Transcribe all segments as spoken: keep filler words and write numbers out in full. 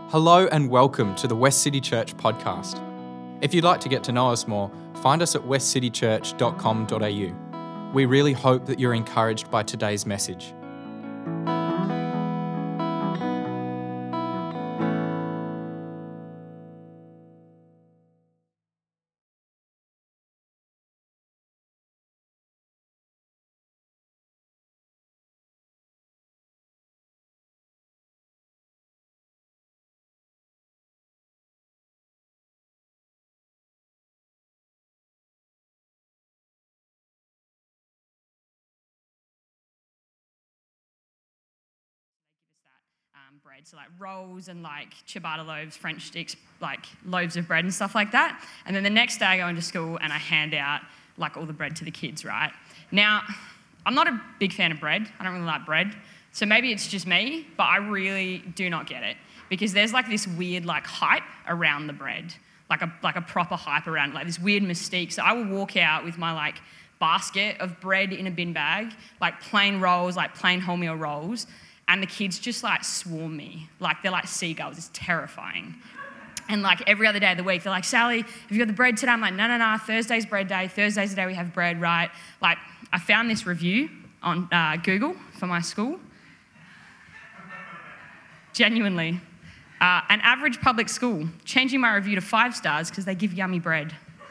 Hello and welcome to the West City Church podcast. If you'd like to get to know us more, find us at west city church dot com dot a u. We really hope that you're encouraged by today's message. Um, bread, so like rolls and like ciabatta loaves, French sticks, like loaves of bread and stuff like that. And then the next day I go into school and I hand out like all the bread to the kids, right? Now, I'm not a big fan of bread. I don't really like bread. So maybe it's just me, but I really do not get it because there's like this weird like hype around the bread, like a like a proper hype around it, like this weird mystique. So I will walk out with my like basket of bread in a bin bag, like plain rolls, like plain wholemeal rolls, and the kids just like swarm me. Like they're like seagulls. It's terrifying. And like every other day of the week, they're like, Sally, have you got the bread today? I'm like, no, no, no, Thursday's bread day. Thursday's the day we have bread, right? Like I found this review on uh, Google for my school. Genuinely. Uh, an average public school, changing my review to five stars because they give yummy bread.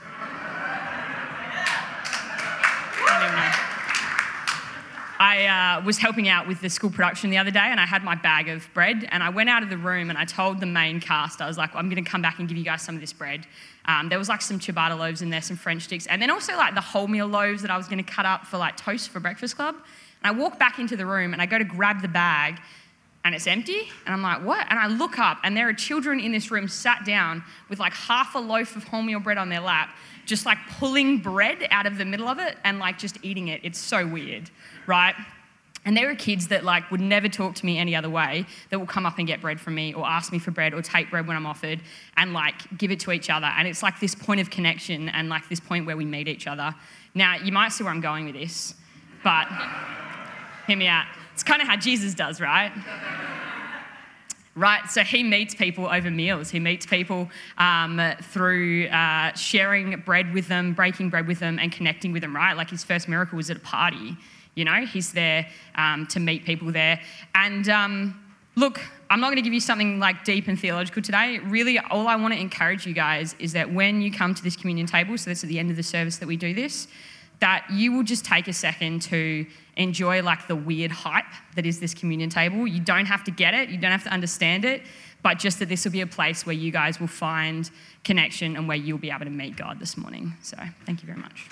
I uh, was helping out with the school production the other day and I had my bag of bread and I went out of the room and I told the main cast, I was like, I'm going to come back and give you guys some of this bread. Um, there was like some ciabatta loaves in there, some French sticks, and then also like the wholemeal loaves that I was going to cut up for like toast for Breakfast Club. And I walk back into the room and I go to grab the bag and it's empty. And I'm like, what? And I look up and there are children in this room sat down with like half a loaf of wholemeal bread on their lap, just like pulling bread out of the middle of it and like just eating it. It's so weird, right? And there are kids that like would never talk to me any other way that will come up and get bread from me or ask me for bread or take bread when I'm offered and like give it to each other. And it's like this point of connection and like this point where we meet each other. Now, you might see where I'm going with this, but hear me out. It's kind of how Jesus does, right? Right, so he meets people over meals. He meets people um, through uh, sharing bread with them, breaking bread with them, and connecting with them, right? Like his first miracle was at a party, you know? He's there um, to meet people there. And um, look, I'm not going to give you something like deep and theological today. Really, all I want to encourage you guys is that when you come to this communion table, so that's at the end of the service that we do this, that you will just take a second to enjoy like the weird hype that is this communion table. You don't have to get it, you don't have to understand it, but just that this will be a place where you guys will find connection and where you'll be able to meet God this morning. So thank you very much.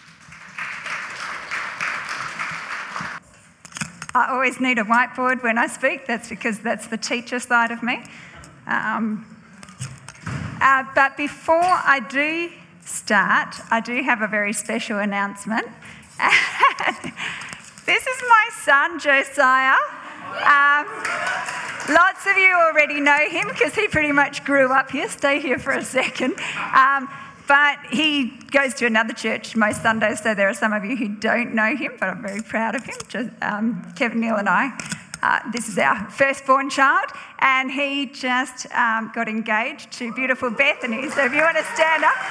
I always need a whiteboard when I speak. That's because that's the teacher side of me. Um, uh, but before I do start, I do have a very special announcement. This is my son, Josiah. Um, lots of you already know him because he pretty much grew up here. Stay here for a second. Um, but he goes to another church most Sundays, so there are some of you who don't know him, but I'm very proud of him. Just, um, Kevin, Neil and I. Uh, this is our firstborn child, and he just um, got engaged to beautiful Bethany. So if you want to stand up,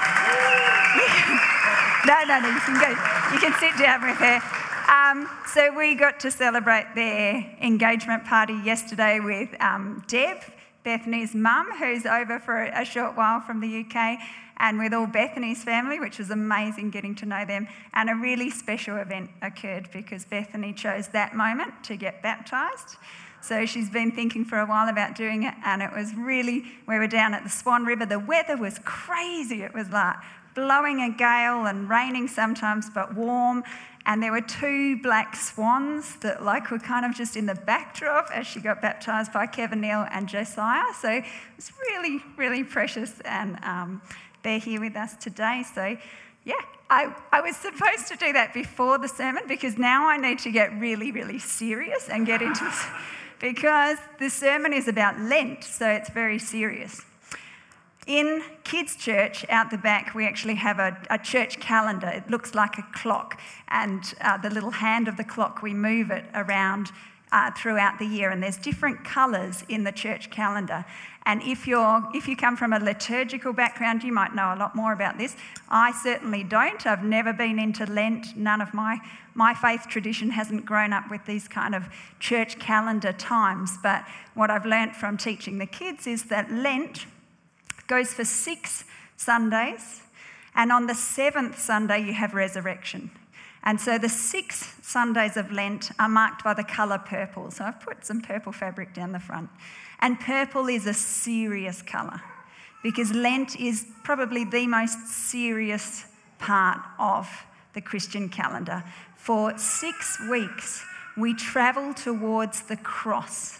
no, no, no, you can go. You can sit down with her. Um, so we got to celebrate their engagement party yesterday with um, Deb, Bethany's mum, who's over for a short while from the U K, and with all Bethany's family, which was amazing getting to know them. And a really special event occurred because Bethany chose that moment to get baptised. So she's been thinking for a while about doing it, and it was really, we were down at the Swan River. The weather was crazy. It was like blowing a gale and raining sometimes, but warm. And there were two black swans that like were kind of just in the backdrop as she got baptised by Kevin, Neil and Josiah. So it was really, really precious, and um, they're here with us today. So yeah, I, I was supposed to do that before the sermon because now I need to get really, really serious and get into this because the sermon is about Lent, so it's very serious. In kids' church out the back, we actually have a, a church calendar. It looks like a clock, and uh, the little hand of the clock, we move it around uh, throughout the year, and there's different colours in the church calendar. And if you're if you come from a liturgical background, you might know a lot more about this. I certainly don't. I've never been into Lent. None of my my faith tradition hasn't grown up with these kind of church calendar times. But what I've learnt from teaching the kids is that Lent goes for six Sundays, and on the seventh Sunday you have resurrection. And so the six Sundays of Lent are marked by the colour purple. So I've put some purple fabric down the front. And purple is a serious colour because Lent is probably the most serious part of the Christian calendar. For six weeks, we travel towards the cross.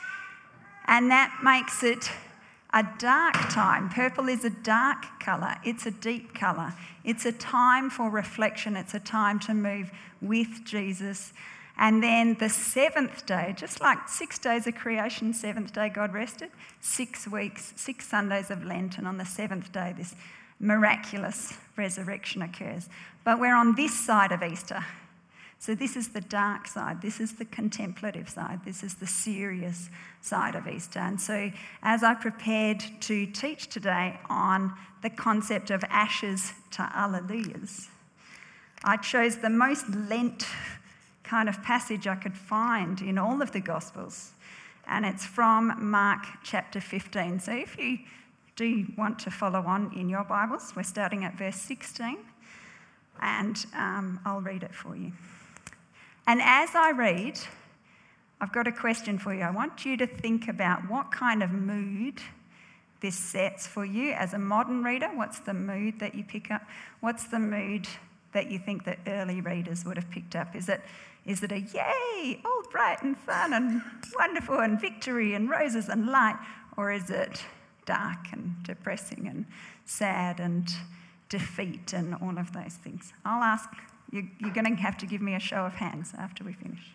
And that makes it a dark time. Purple is a dark colour. It's a deep colour. It's a time for reflection. It's a time to move with Jesus. And then the seventh day, just like six days of creation, seventh day God rested, six weeks, six Sundays of Lent, and on the seventh day this miraculous resurrection occurs. But we're on this side of Easter. So this is the dark side, this is the contemplative side, this is the serious side of Easter. And so as I prepared to teach today on the concept of ashes to alleluias, I chose the most Lent kind of passage I could find in all of the Gospels. And it's from Mark chapter fifteen. So if you do want to follow on in your Bibles, we're starting at verse sixteen, and um, I'll read it for you. And as I read, I've got a question for you. I want you to think about what kind of mood this sets for you as a modern reader. What's the mood that you pick up? What's the mood that you think the early readers would have picked up? Is it, is it a yay, all bright and fun and wonderful and victory and roses and light? Or is it dark and depressing and sad and defeat and all of those things? I'll ask. You're going to have to give me a show of hands after we finish.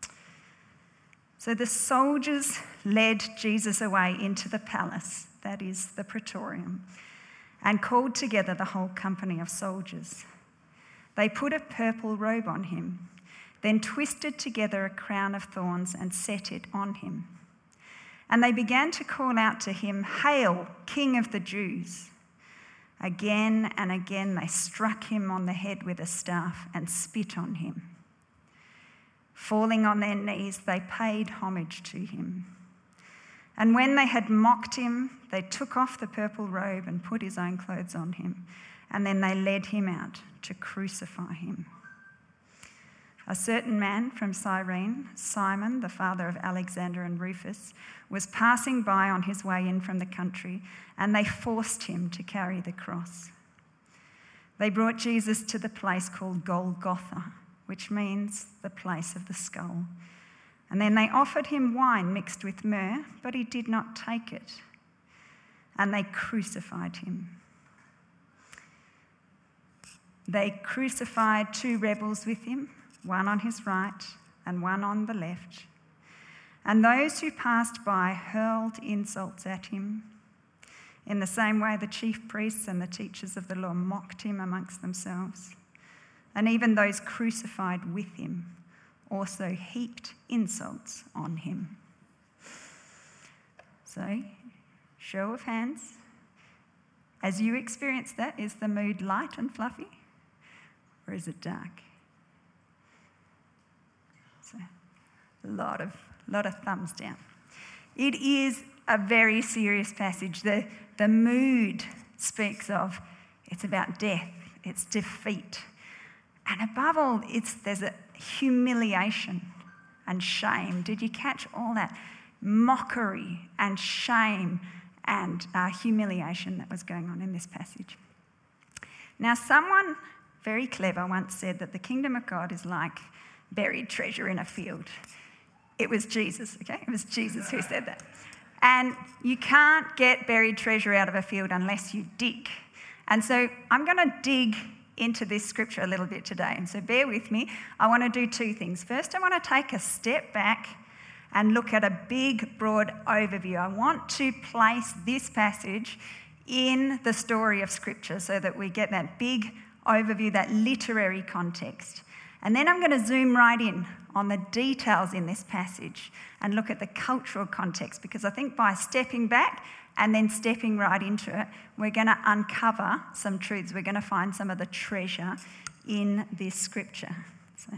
So the soldiers led Jesus away into the palace, that is the praetorium, and called together the whole company of soldiers. They put a purple robe on him, then twisted together a crown of thorns and set it on him. And they began to call out to him, "Hail, King of the Jews!" Again and again they struck him on the head with a staff and spit on him. Falling on their knees, they paid homage to him. And when they had mocked him, they took off the purple robe and put his own clothes on him, and then they led him out to crucify him. A certain man from Cyrene, Simon, the father of Alexander and Rufus, was passing by on his way in from the country, and they forced him to carry the cross. They brought Jesus to the place called Golgotha, which means the place of the skull. And then they offered him wine mixed with myrrh, but he did not take it. And they crucified him. They crucified two rebels with him, one on his right and one on the left. And those who passed by hurled insults at him. In the same way, the chief priests and the teachers of the law mocked him amongst themselves. And even those crucified with him also heaped insults on him. So, show of hands. As you experience that, is the mood light and fluffy, or is it dark? So, a lot of, lot of thumbs down. It is a very serious passage. The, the mood speaks of, it's about death, it's defeat. And above all, it's there's a humiliation and shame. Did you catch all that? Mockery and shame and uh, humiliation that was going on in this passage. Now, someone very clever once said that the kingdom of God is like buried treasure in a field. It was Jesus, okay? It was Jesus who said that. And you can't get buried treasure out of a field unless you dig. And so I'm going to dig into this scripture a little bit today. And so bear with me. I want to do two things. First, I want to take a step back and look at a big, broad overview. I want to place this passage in the story of Scripture so that we get that big overview, that literary context. And then I'm going to zoom right in on the details in this passage and look at the cultural context, because I think by stepping back and then stepping right into it, we're going to uncover some truths. We're going to find some of the treasure in this scripture. So,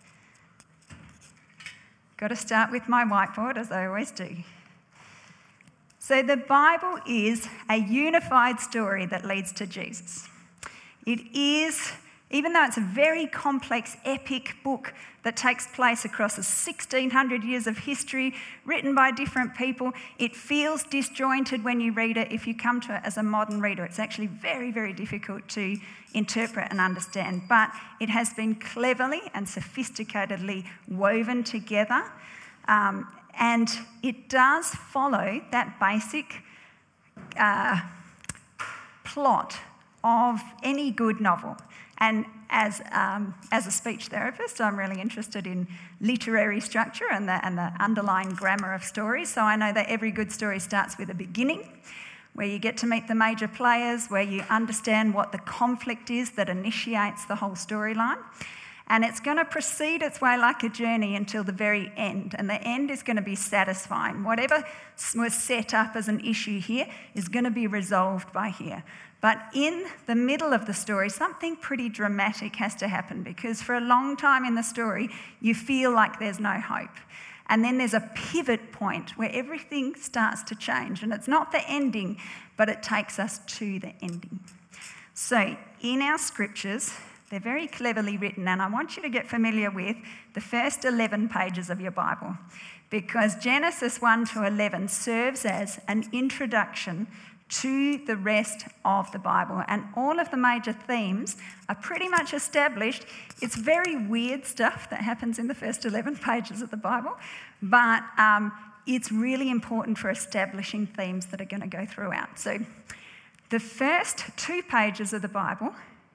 got to start with my whiteboard, as I always do. So the Bible is a unified story that leads to Jesus. It is, even though it's a very complex, epic book that takes place across sixteen hundred years of history, written by different people, it feels disjointed when you read it. If you come to it as a modern reader, it's actually very, very difficult to interpret and understand. But it has been cleverly and sophisticatedly woven together. Um, and it does follow that basic uh, plot of any good novel. And as um, as a speech therapist, I'm really interested in literary structure and the, and the underlying grammar of stories. So I know that every good story starts with a beginning, where you get to meet the major players, where you understand what the conflict is that initiates the whole storyline. And it's going to proceed its way like a journey until the very end. And the end is going to be satisfying. Whatever was set up as an issue here is going to be resolved by here. But in the middle of the story, something pretty dramatic has to happen, because for a long time in the story, you feel like there's no hope. And then there's a pivot point where everything starts to change. And it's not the ending, but it takes us to the ending. So in our scriptures, they're very cleverly written, and I want you to get familiar with the first eleven pages of your Bible, because Genesis one to eleven serves as an introduction to the rest of the Bible, and all of the major themes are pretty much established. It's very weird stuff that happens in the first eleven pages of the Bible, but um, it's really important for establishing themes that are going to go throughout. So the first two pages of the Bible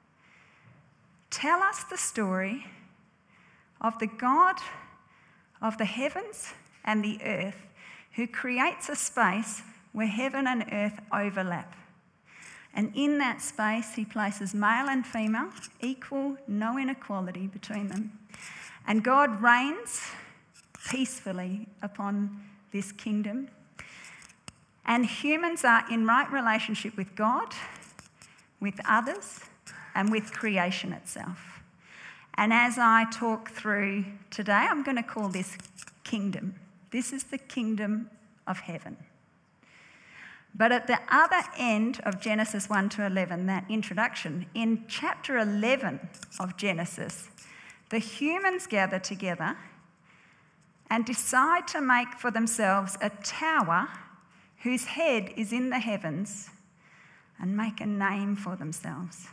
tell us the story of the God of the heavens and the earth, who creates a space where heaven and earth overlap. And in that space, he places male and female, equal, no inequality between them. And God reigns peacefully upon this kingdom. And humans are in right relationship with God, with others, and with creation itself. And as I talk through today, I'm going to call this kingdom. This is the kingdom of heaven. But at the other end of Genesis one to eleven, that introduction, in chapter eleven of Genesis, the humans gather together and decide to make for themselves a tower whose head is in the heavens, and make a name for themselves.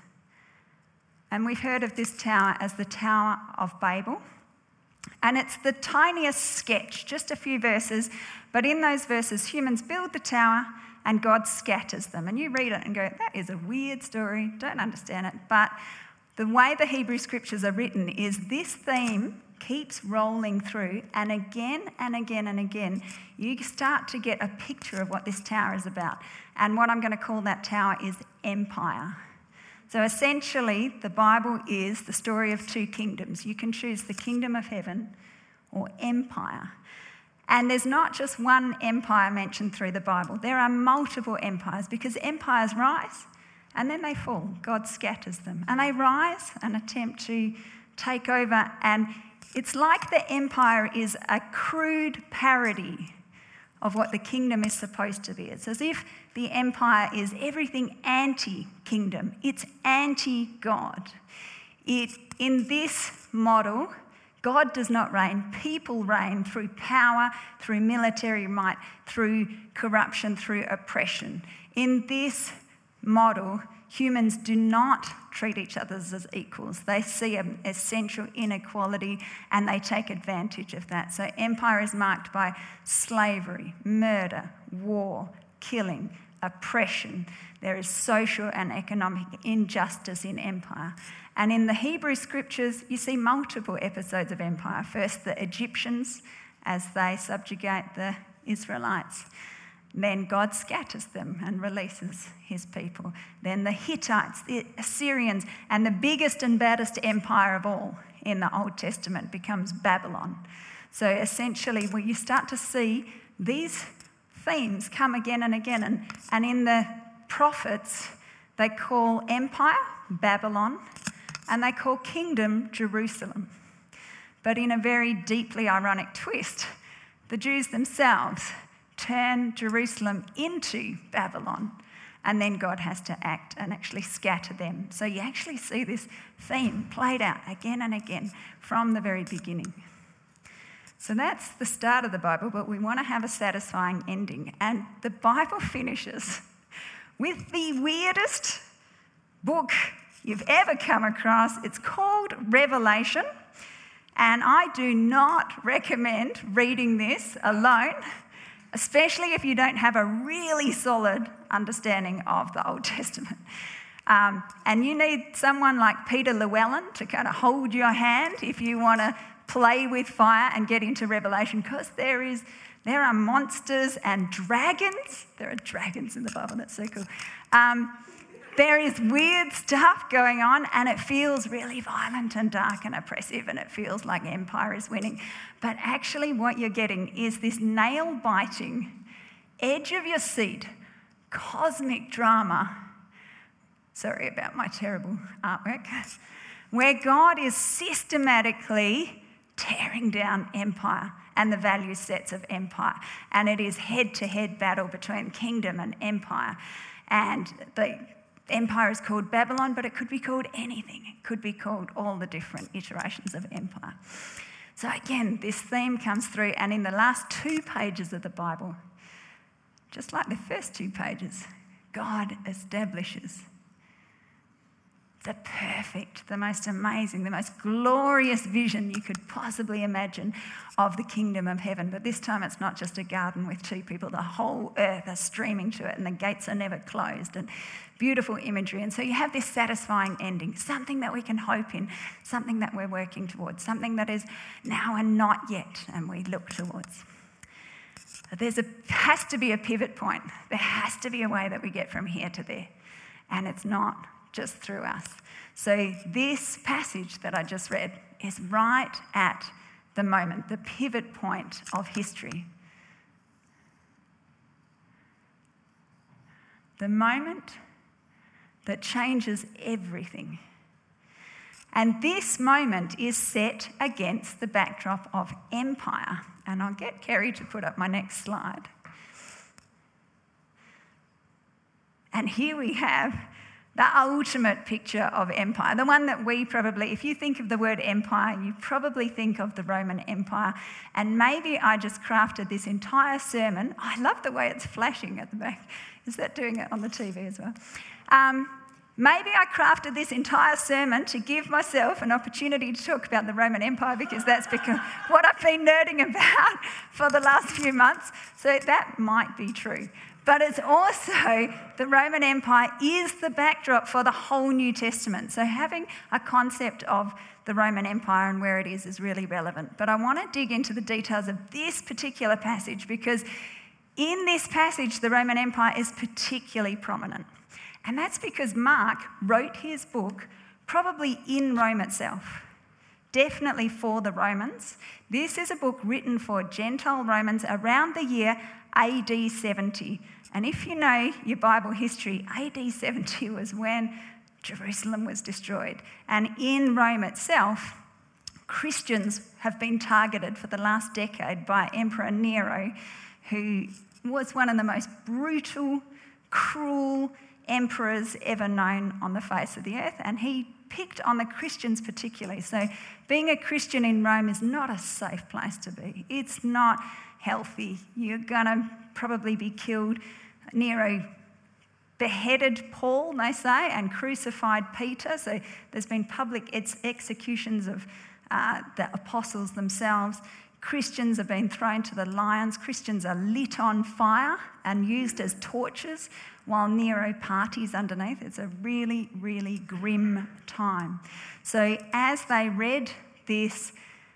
And we've heard of this tower as the Tower of Babel. And it's the tiniest sketch, just a few verses. But in those verses, humans build the tower and God scatters them. And you read it and go, that is a weird story, don't understand it. But the way the Hebrew scriptures are written is this theme keeps rolling through, and again and again and again, you start to get a picture of what this tower is about. And what I'm going to call that tower is empire. So essentially, the Bible is the story of two kingdoms. You can choose the kingdom of heaven or empire. And there's not just one empire mentioned through the Bible. There are multiple empires, because empires rise and then they fall. God scatters them. And they rise and attempt to take over. And it's like the empire is a crude parody of what the kingdom is supposed to be. It's as if the empire is everything anti-kingdom. It's anti-God. It, in this model, God does not reign. People reign through power, through military might, through corruption, through oppression. In this model, humans do not treat each other as equals. They see an essential inequality and they take advantage of that. So empire is marked by slavery, murder, war, killing, oppression. There is social and economic injustice in empire. And in the Hebrew scriptures, you see multiple episodes of empire. First, the Egyptians, as they subjugate the Israelites. Then God scatters them and releases his people. Then the Hittites, the Assyrians, and the biggest and baddest empire of all in the Old Testament becomes Babylon. So essentially, where you start to see these themes come again and again. And, and in the prophets, they call empire Babylon, and they call kingdom Jerusalem. But in a very deeply ironic twist, the Jews themselves turn Jerusalem into Babylon, and then God has to act and actually scatter them. So you actually see this theme played out again and again from the very beginning. So that's the start of the Bible, but we want to have a satisfying ending. And the Bible finishes with the weirdest book you've ever come across. It's called Revelation, and I do not recommend reading this alone, especially if you don't have a really solid understanding of the Old Testament. Um, and you need someone like Peter Llewellyn to kind of hold your hand if you want to play with fire and get into Revelation, because there is there are monsters and dragons. There are dragons in the Bible, that's so cool. Um, there is weird stuff going on, and it feels really violent and dark and oppressive, and it feels like empire is winning. But actually what you're getting is this nail-biting, edge of your seat, cosmic drama. Sorry about my terrible artwork. Where God is systematically tearing down empire and the value sets of empire. And it is head-to-head battle between kingdom and empire. And the empire is called Babylon, but it could be called anything. It could be called all the different iterations of empire. So again, this theme comes through, and in the last two pages of the Bible, just like the first two pages, God establishes the perfect, the most amazing, the most glorious vision you could possibly imagine of the kingdom of heaven. But this time it's not just a garden with two people. The whole earth is streaming to it, and the gates are never closed, and beautiful imagery. And so you have this satisfying ending, something that we can hope in, something that we're working towards, something that is now and not yet, and we look towards. There's a has to be a pivot point. There has to be a way that we get from here to there, and it's not just through us. So this passage that I just read is right at the moment, the pivot point of history. The moment that changes everything. And this moment is set against the backdrop of empire. And I'll get Kerry to put up my next slide. And here we have the ultimate picture of empire, the one that we probably, if you think of the word empire, you probably think of the Roman Empire. And maybe I just crafted this entire sermon. I love the way it's flashing at the back. Is that doing it on the T V as well? Um, maybe I crafted this entire sermon to give myself an opportunity to talk about the Roman Empire, because that's because what I've been nerding about for the last few months. So that might be true. But it's also, the Roman Empire is the backdrop for the whole New Testament. So having a concept of the Roman Empire and where it is is really relevant. But I want to dig into the details of this particular passage, because in this passage, the Roman Empire is particularly prominent. And that's because Mark wrote his book probably in Rome itself, definitely for the Romans. This is a book written for Gentile Romans around the year A D seventy. And if you know your Bible history, A D seventy was when Jerusalem was destroyed. And in Rome itself, Christians have been targeted for the last decade by Emperor Nero, who was one of the most brutal, cruel emperors ever known on the face of the earth. And he picked on the Christians particularly. So being a Christian in Rome is not a safe place to be. It's not healthy. You're going to probably be killed. Nero beheaded Paul, they say, and crucified Peter. So there's been public ex- executions of uh, the apostles themselves. Christians have been thrown to the lions. Christians are lit on fire and used as torches while Nero parties underneath. It's a really, really grim time. So as they read this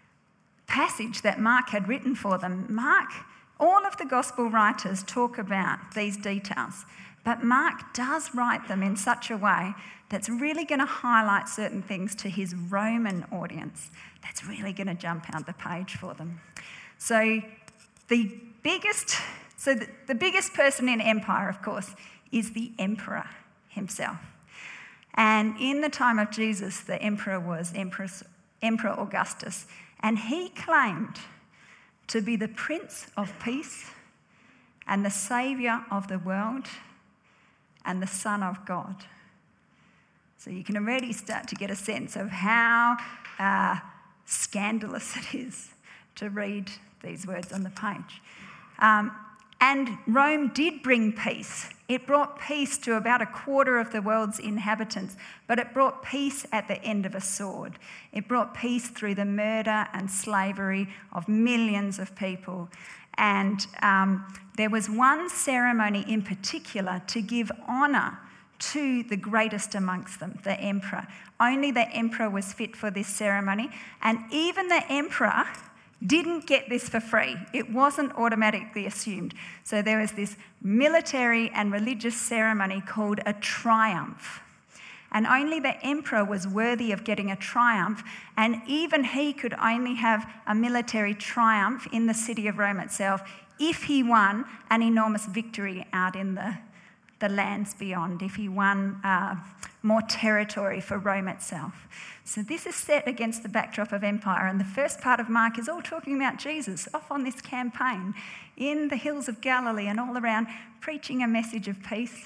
passage that Mark had written for them, Mark, all of the gospel writers talk about these details. But Mark does write them in such a way that's really going to highlight certain things to his Roman audience that's really going to jump out the page for them. So the biggest, so the, the biggest person in empire, of course, is the emperor himself. And in the time of Jesus, the emperor was Empress, Emperor Augustus, and he claimed to be the Prince of Peace and the Saviour of the world and the Son of God. So you can already start to get a sense of how uh, scandalous it is to read these words on the page. Um, and Rome did bring peace. It brought peace to about a quarter of the world's inhabitants, but it brought peace at the end of a sword. It brought peace through the murder and slavery of millions of people. And um, there was one ceremony in particular to give honour to the greatest amongst them, the emperor. Only the emperor was fit for this ceremony, and even the emperor didn't get this for free. It wasn't automatically assumed. So there was this military and religious ceremony called a triumph. And only the emperor was worthy of getting a triumph, and even he could only have a military triumph in the city of Rome itself if he won an enormous victory out in the, the lands beyond, if he won uh, more territory for Rome itself. So this is set against the backdrop of empire, and the first part of Mark is all talking about Jesus off on this campaign in the hills of Galilee and all around, preaching a message of peace.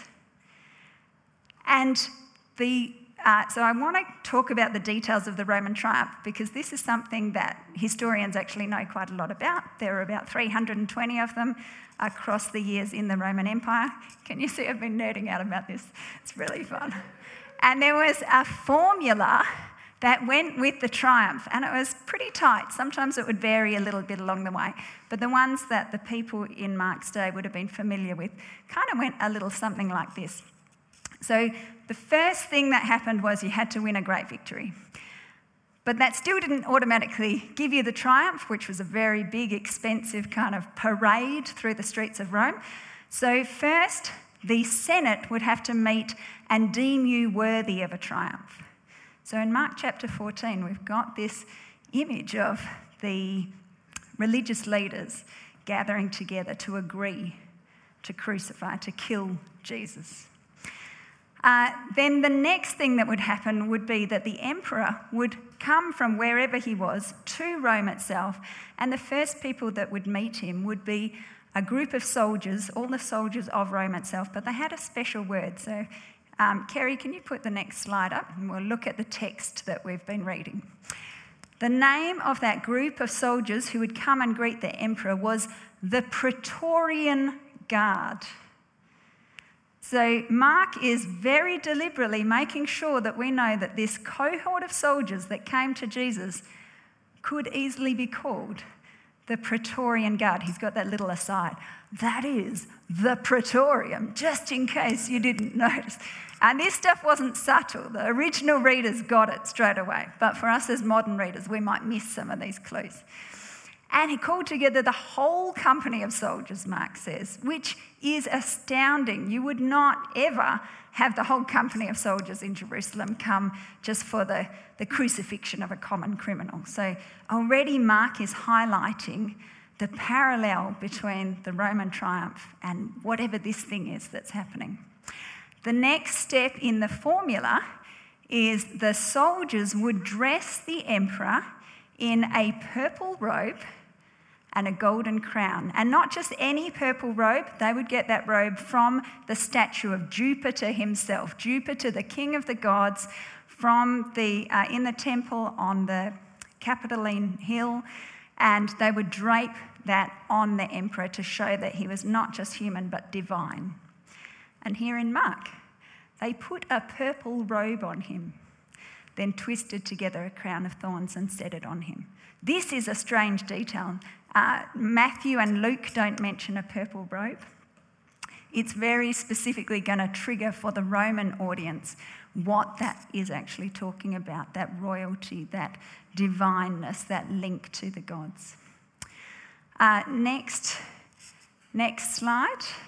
And the uh, so I want to talk about the details of the Roman triumph, because this is something that historians actually know quite a lot about. There are about three hundred twenty of them across the years in the Roman Empire. Can you see I've been nerding out about this? It's really fun. And there was a formula that went with the triumph, and it was pretty tight. Sometimes it would vary a little bit along the way, but the ones that the people in Mark's day would have been familiar with kind of went a little something like this. So the first thing that happened was you had to win a great victory. But that still didn't automatically give you the triumph, which was a very big, expensive kind of parade through the streets of Rome. So first, the Senate would have to meet and deem you worthy of a triumph. So in Mark chapter fourteen, we've got this image of the religious leaders gathering together to agree to crucify, to kill Jesus. Uh, then the next thing that would happen would be that the emperor would come from wherever he was to Rome itself, and the first people that would meet him would be a group of soldiers, all the soldiers of Rome itself, but they had a special word. So, um, Kerry, can you put the next slide up, and we'll look at the text that we've been reading. The name of that group of soldiers who would come and greet the emperor was the Praetorian Guard. So Mark is very deliberately making sure that we know that this cohort of soldiers that came to Jesus could easily be called the Praetorian Guard. He's got that little aside. That is the Praetorium, just in case you didn't notice. And this stuff wasn't subtle. The original readers got it straight away. But for us as modern readers, we might miss some of these clues. And he called together the whole company of soldiers, Mark says, which is astounding. You would not ever have the whole company of soldiers in Jerusalem come just for the, the crucifixion of a common criminal. So already Mark is highlighting the parallel between the Roman triumph and whatever this thing is that's happening. The next step in the formula is the soldiers would dress the emperor in a purple robe and a golden crown. And not just any purple robe, they would get that robe from the statue of Jupiter himself, Jupiter, the king of the gods, from the uh, in the temple on the Capitoline Hill, and they would drape that on the emperor to show that he was not just human but divine. And here in Mark, they put a purple robe on him, then twisted together a crown of thorns and set it on him. This is a strange detail. Uh, Matthew and Luke don't mention a purple robe. It's very specifically going to trigger for the Roman audience what that is actually talking about, that royalty, that divineness, that link to the gods. Uh, next, next slide.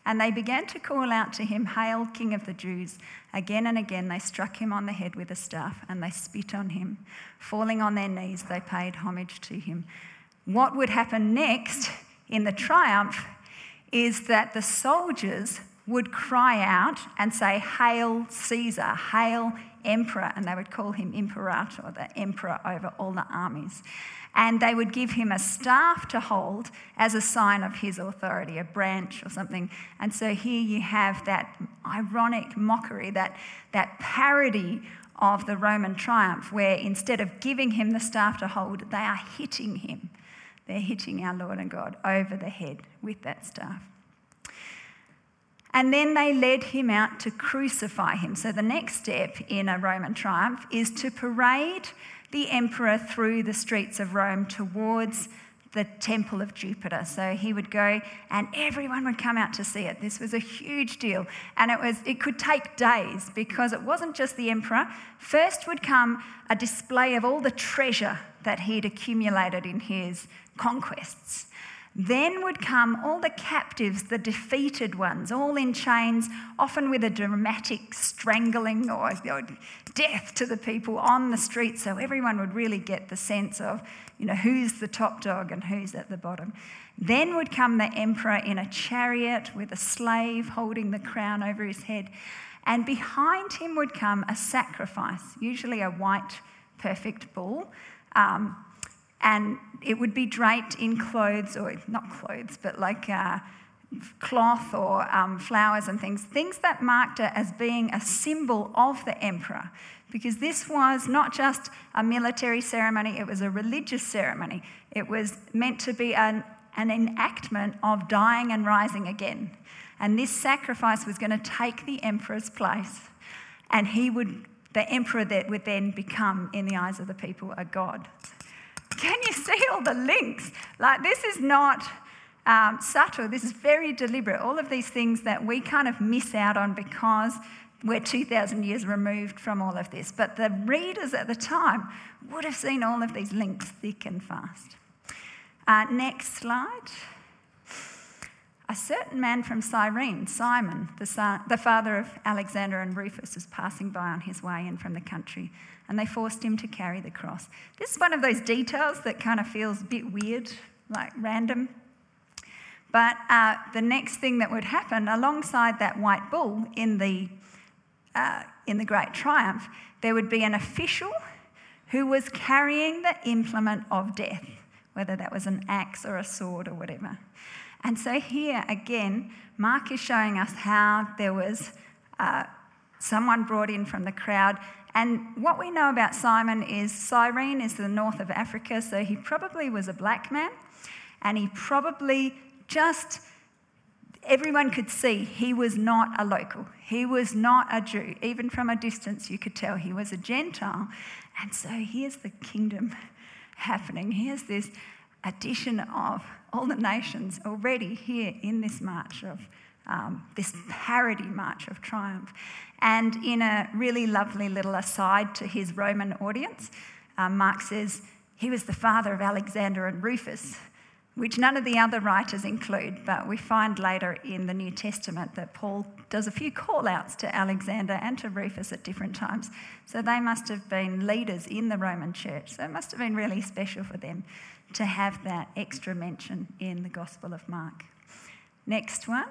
And they began to call out to him, "Hail, King of the Jews." Again and again they struck him on the head with a staff, and they spit on him. Falling on their knees, they paid homage to him. What would happen next in the triumph is that the soldiers would cry out and say, "Hail Caesar, hail Emperor," and they would call him Imperator, the emperor over all the armies. And they would give him a staff to hold as a sign of his authority, a branch or something. And so here you have that ironic mockery, that, that parody of the Roman triumph, where instead of giving him the staff to hold, they are hitting him. They're hitting our Lord and God over the head with that staff. And then they led him out to crucify him. So the next step in a Roman triumph is to parade the emperor through the streets of Rome towards the temple of Jupiter. So he would go and everyone would come out to see it. This was a huge deal. And it was it could take days because it wasn't just the emperor. First would come a display of all the treasure that he'd accumulated in his conquests. Then would come all the captives, the defeated ones, all in chains, often with a dramatic strangling or, or death to the people on the street, so everyone would really get the sense of, you know, who's the top dog and who's at the bottom. Then would come the emperor in a chariot with a slave holding the crown over his head, and behind him would come a sacrifice, usually a white, perfect bull, um, and it would be draped in clothes, or not clothes, but like uh, cloth or um, flowers and things, things that marked it as being a symbol of the emperor. Because this was not just a military ceremony, it was a religious ceremony. It was meant to be an, an enactment of dying and rising again. And this sacrifice was going to take the emperor's place, and he would, the emperor that would then become, in the eyes of the people, a god. Can you see all the links? Like, this is not um, subtle. This is very deliberate. All of these things that we kind of miss out on because we're two thousand years removed from all of this. But the readers at the time would have seen all of these links thick and fast. Uh, next slide. A certain man from Cyrene, Simon, the, son, the father of Alexander and Rufus, was passing by on his way in from the country, and they forced him to carry the cross. This is one of those details that kind of feels a bit weird, like random. But uh, the next thing that would happen, alongside that white bull in the, uh, in the Great Triumph, there would be an official who was carrying the implement of death, whether that was an axe or a sword or whatever. And so here, again, Mark is showing us how there was uh, someone brought in from the crowd. And what we know about Simon is Cyrene is the north of Africa, so he probably was a black man. And he probably just, everyone could see he was not a local. He was not a Jew. Even from a distance, you could tell he was a Gentile. And so here's the kingdom happening. Here's this addition of all the nations already here in this march of, um, this parody march of triumph. And in a really lovely little aside to his Roman audience, um, Mark says he was the father of Alexander and Rufus, which none of the other writers include, but we find later in the New Testament that Paul does a few call-outs to Alexander and to Rufus at different times. So they must have been leaders in the Roman church. So it must have been really special for them to have that extra mention in the Gospel of Mark. Next one.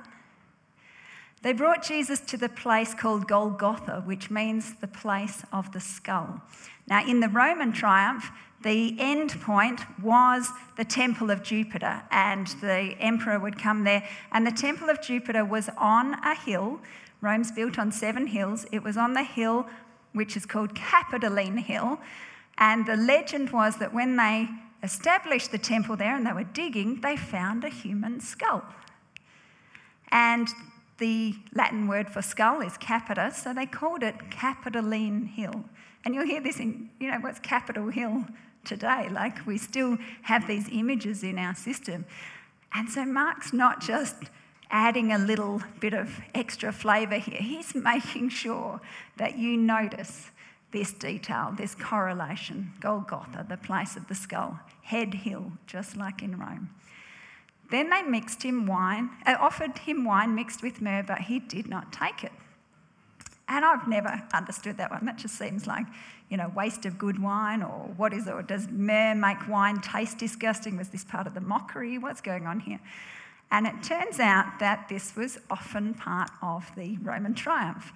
They brought Jesus to the place called Golgotha, which means the place of the skull. Now, in the Roman triumph, the end point was the Temple of Jupiter, and the emperor would come there. And the Temple of Jupiter was on a hill. Rome's built on seven hills. It was on the hill which is called Capitoline Hill. And the legend was that when they established the temple there and they were digging, they found a human skull. And the Latin word for skull is capita, so they called it Capitoline Hill. And you'll hear this in, you know, what's Capitol Hill today? Like, we still have these images in our system. And so Mark's not just adding a little bit of extra flavour here. He's making sure that you notice this detail, this correlation. Golgotha, the place of the skull. Head hill, just like in Rome. Then they mixed him wine, uh, offered him wine mixed with myrrh, but he did not take it. And I've never understood that one. That just seems like, you know, waste of good wine, or what is it? Or does myrrh make wine taste disgusting? Was this part of the mockery? What's going on here? And it turns out that this was often part of the Roman triumph.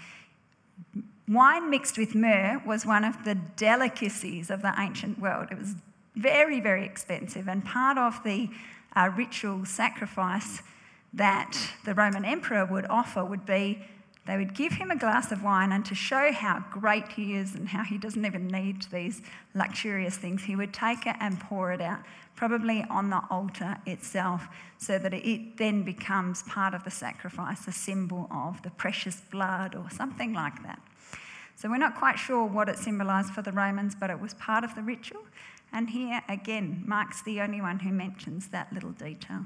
Wine mixed with myrrh was one of the delicacies of the ancient world. It was very, very expensive, and part of the uh, ritual sacrifice that the Roman emperor would offer would be they would give him a glass of wine, and to show how great he is and how he doesn't even need these luxurious things, he would take it and pour it out, probably on the altar itself, so that it then becomes part of the sacrifice, a symbol of the precious blood or something like that. So we're not quite sure what it symbolised for the Romans, but it was part of the ritual. And here, again, Mark's the only one who mentions that little detail.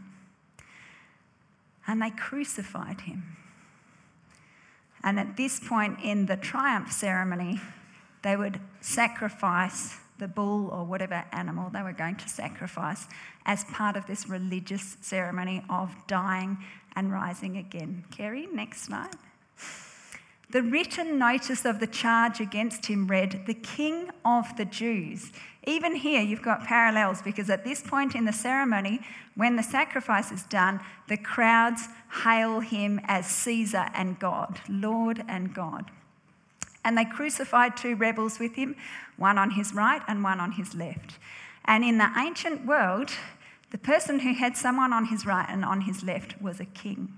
And they crucified him. And at this point in the triumph ceremony, they would sacrifice the bull or whatever animal they were going to sacrifice as part of this religious ceremony of dying and rising again. Kerry, next slide. The written notice of the charge against him read, "The King of the Jews." Even here you've got parallels, because at this point in the ceremony, when the sacrifice is done, the crowds hail him as Caesar and God, Lord and God. And they crucified two rebels with him, one on his right and one on his left. And in the ancient world, the person who had someone on his right and on his left was a king.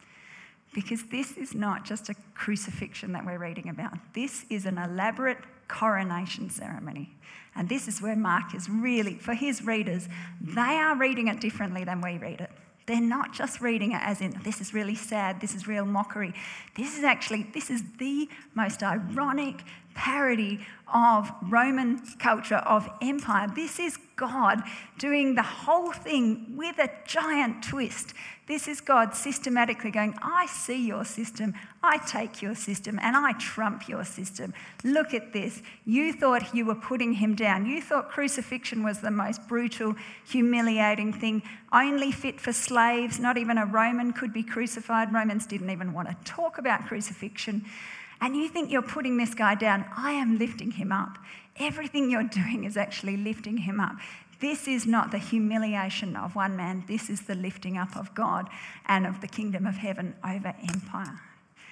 Because this is not just a crucifixion that we're reading about. This is an elaborate coronation ceremony. And this is where Mark is really, for his readers, they are reading it differently than we read it. They're not just reading it as in, this is really sad, this is real mockery. This is actually, this is the most ironic parody of Roman culture, of empire. This is God doing the whole thing with a giant twist. This is God systematically going, I see your system, I take your system, and I trump your system. Look at this. You thought you were putting him down. You thought crucifixion was the most brutal, humiliating thing, only fit for slaves. Not even a Roman could be crucified. Romans didn't even want to talk about crucifixion. And you think you're putting this guy down. I am lifting him up. Everything you're doing is actually lifting him up. This is not the humiliation of one man. This is the lifting up of God and of the kingdom of heaven over empire.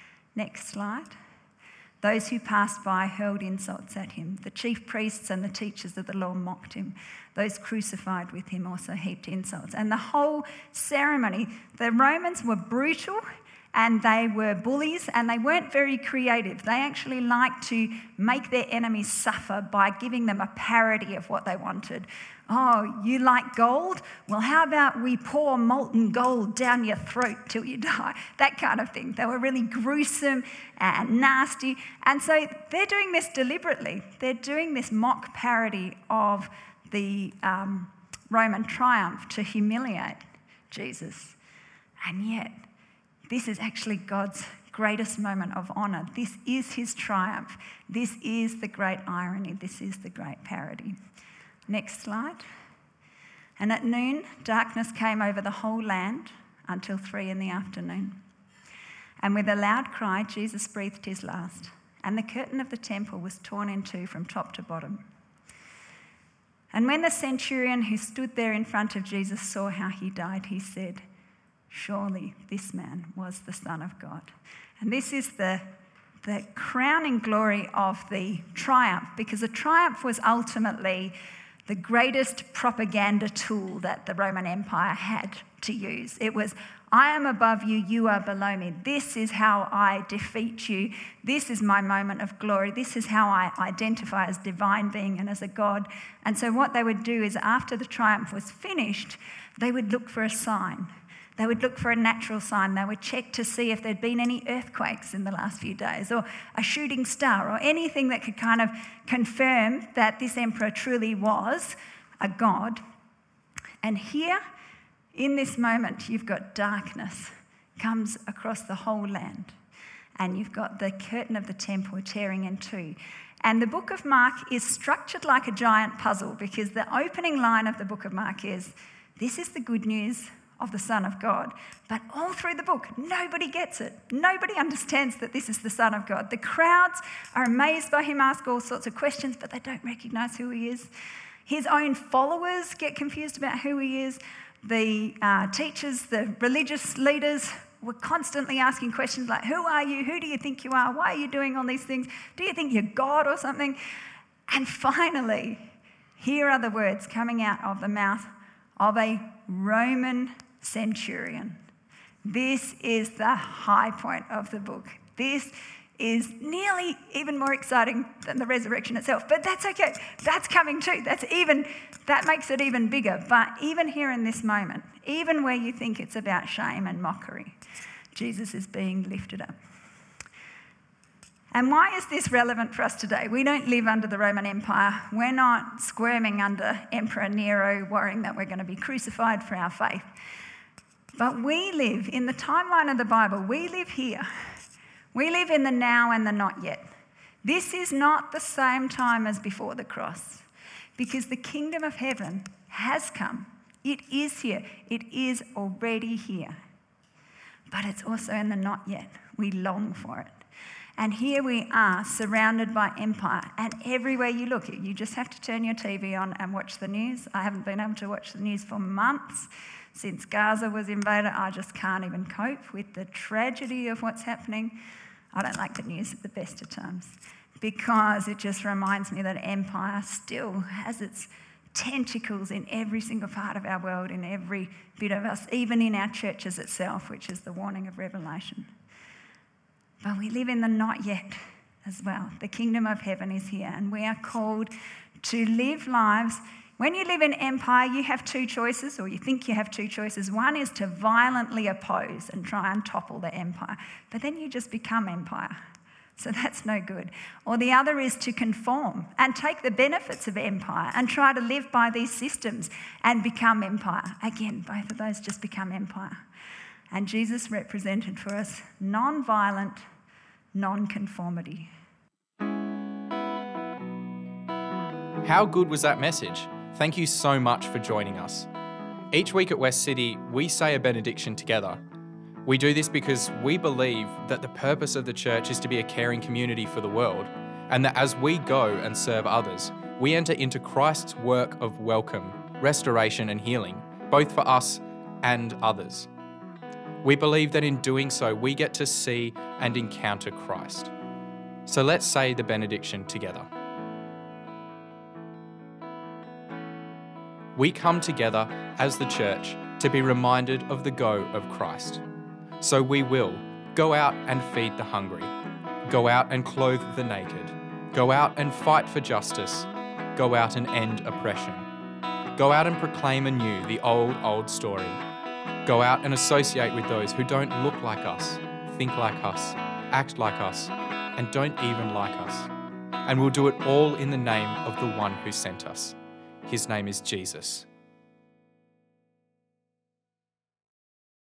Next slide. Those who passed by hurled insults at him. The chief priests and the teachers of the law mocked him. Those crucified with him also heaped insults. And the whole ceremony, the Romans were brutal and they were bullies, and they weren't very creative. They actually liked to make their enemies suffer by giving them a parody of what they wanted. Oh, you like gold? Well, how about we pour molten gold down your throat till you die? That kind of thing. They were really gruesome and nasty. And so they're doing this deliberately. They're doing this mock parody of the um, Roman triumph to humiliate Jesus. And yet, this is actually God's greatest moment of honour. This is his triumph. This is the great irony. This is the great parody. Next slide. And at noon, darkness came over the whole land until three in the afternoon. And with a loud cry, Jesus breathed his last, and the curtain of the temple was torn in two from top to bottom. And when the centurion who stood there in front of Jesus saw how he died, he said, "Surely this man was the Son of God." And this is the, the crowning glory of the triumph, because the triumph was ultimately the greatest propaganda tool that the Roman Empire had to use. It was, I am above you, you are below me. This is how I defeat you. This is my moment of glory. This is how I identify as divine being and as a God. And so what they would do is, after the triumph was finished, they would look for a sign. They would look for a natural sign. They would check to see if there'd been any earthquakes in the last few days, or a shooting star, or anything that could kind of confirm that this emperor truly was a god. And here, in this moment, you've got darkness comes across the whole land, and you've got the curtain of the temple tearing in two. And the book of Mark is structured like a giant puzzle, because the opening line of the book of Mark is, this is the good news of the Son of God. But all through the book, nobody gets it. Nobody understands that this is the Son of God. The crowds are amazed by him, ask all sorts of questions, but they don't recognise who he is. His own followers get confused about who he is. The uh, teachers, the religious leaders were constantly asking questions like, who are you? Who do you think you are? Why are you doing all these things? Do you think you're God or something? And finally, here are the words coming out of the mouth of a Roman centurion. This is the high point of the book. This is nearly even more exciting than the resurrection itself. But that's okay. That's coming too. That's even, that makes it even bigger. But even here in this moment, even where you think it's about shame and mockery, Jesus is being lifted up. And why is this relevant for us today? We don't live under the Roman Empire. We're not squirming under Emperor Nero, worrying that we're going to be crucified for our faith. But we live in the timeline of the Bible. We live here. We live in the now and the not yet. This is not the same time as before the cross, because the kingdom of heaven has come. It is here. It is already here. But it's also in the not yet. We long for it. And here we are, surrounded by empire. And everywhere you look, you just have to turn your T V on and watch the news. I haven't been able to watch the news for months. Since Gaza was invaded, I just can't even cope with the tragedy of what's happening. I don't like the news at the best of times, because it just reminds me that empire still has its tentacles in every single part of our world, in every bit of us, even in our churches itself, which is the warning of Revelation. But we live in the not yet as well. The kingdom of heaven is here, and we are called to live lives. When you live in empire, you have two choices, or you think you have two choices. One is to violently oppose and try and topple the empire, but then you just become empire. So that's no good. Or the other is to conform and take the benefits of empire and try to live by these systems and become empire. Again, both of those just become empire. And Jesus represented for us non-violent, non-conformity. How good was that message? Thank you so much for joining us. Each week at West City, we say a benediction together. We do this because we believe that the purpose of the church is to be a caring community for the world, and that as we go and serve others, we enter into Christ's work of welcome, restoration and healing, both for us and others. We believe that in doing so, we get to see and encounter Christ. So let's say the benediction together. We come together as the church to be reminded of the go of Christ. So we will go out and feed the hungry, go out and clothe the naked, go out and fight for justice, go out and end oppression, go out and proclaim anew the old, old story. Go out and associate with those who don't look like us, think like us, act like us, and don't even like us. And we'll do it all in the name of the one who sent us. His name is Jesus.